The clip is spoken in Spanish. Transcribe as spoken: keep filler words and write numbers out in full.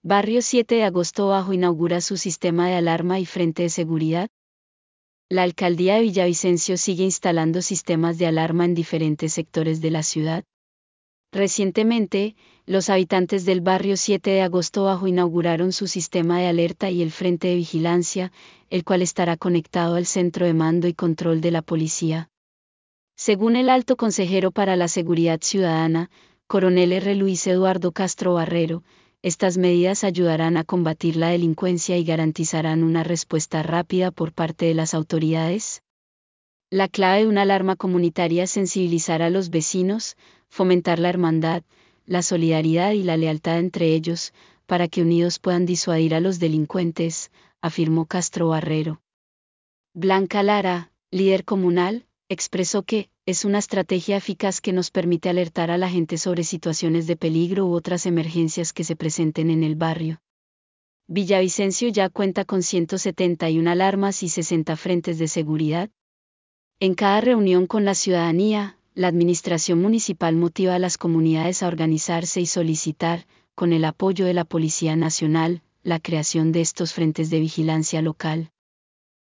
Barrio siete de agosto Bajo inaugura su sistema de alarma y frente de seguridad. La alcaldía de Villavicencio sigue instalando sistemas de alarma en diferentes sectores de la ciudad. Recientemente, los habitantes del barrio siete de agosto Bajo inauguraron su sistema de alerta y el frente de vigilancia, el cual estará conectado al centro de mando y control de la policía. Según el alto consejero para la Seguridad Ciudadana, coronel R. Luis Eduardo Castro Barrero, estas medidas ayudarán a combatir la delincuencia y garantizarán una respuesta rápida por parte de las autoridades. La clave de una alarma comunitaria es sensibilizar a los vecinos, fomentar la hermandad, la solidaridad y la lealtad entre ellos, para que unidos puedan disuadir a los delincuentes, afirmó Castro Barrero. Blanca Lara, líder comunal, expresó que es una estrategia eficaz que nos permite alertar a la gente sobre situaciones de peligro u otras emergencias que se presenten en el barrio. Villavicencio ya cuenta con ciento setenta y una alarmas y sesenta frentes de seguridad. En cada reunión con la ciudadanía, la administración municipal motiva a las comunidades a organizarse y solicitar, con el apoyo de la Policía Nacional, la creación de estos frentes de vigilancia local.